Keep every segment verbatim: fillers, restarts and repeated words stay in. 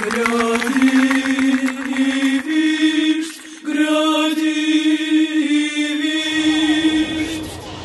Гряди и вишь, гряди и вишь.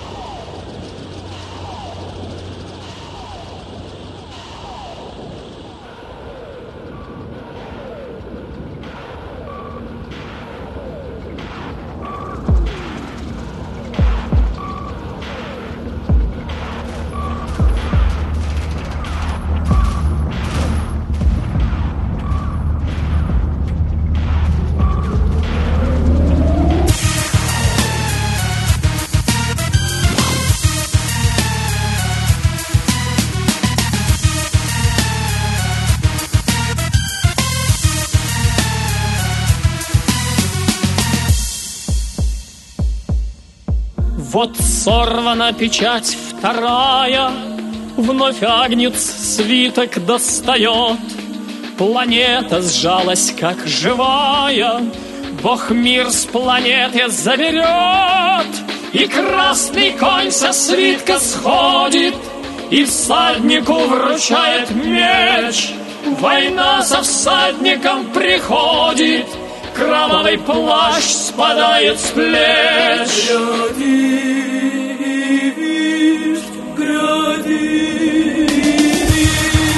Вот сорвана печать вторая, вновь Агнец свиток достает. Планета сжалась, как живая, Бог мир с планеты заберет. И красный конь со свитка сходит, и всаднику вручает меч. Война со всадником приходит, кровавый плащ спадает с плеч. Гряди и вишь, гряди и вишь.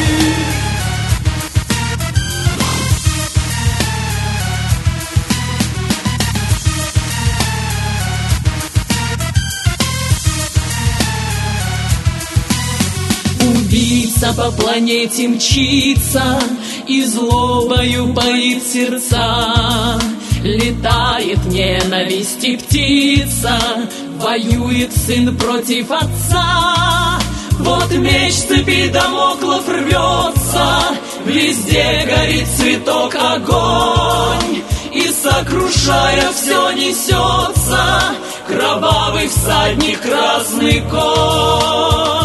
Убийца по планете мчится и злобою поит сердца. Летает ненависти птица, воюет сын против отца. Вот меч цепи Дамоклов рвется, везде горит цветок огонь. И сокрушая все несется кровавый всадник, красный конь.